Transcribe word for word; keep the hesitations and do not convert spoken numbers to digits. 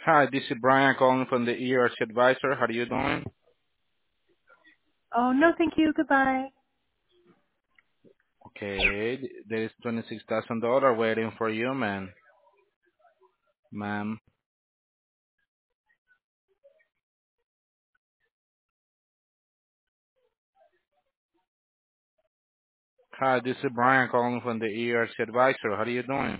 Hi, this is Brian calling from the E R C Advisor. How are you doing? Oh, no, thank you. Goodbye. Okay, there is twenty-six thousand dollars waiting for you, man. Ma'am. Hi, this is Brian calling from the E R C Advisor. How are you doing?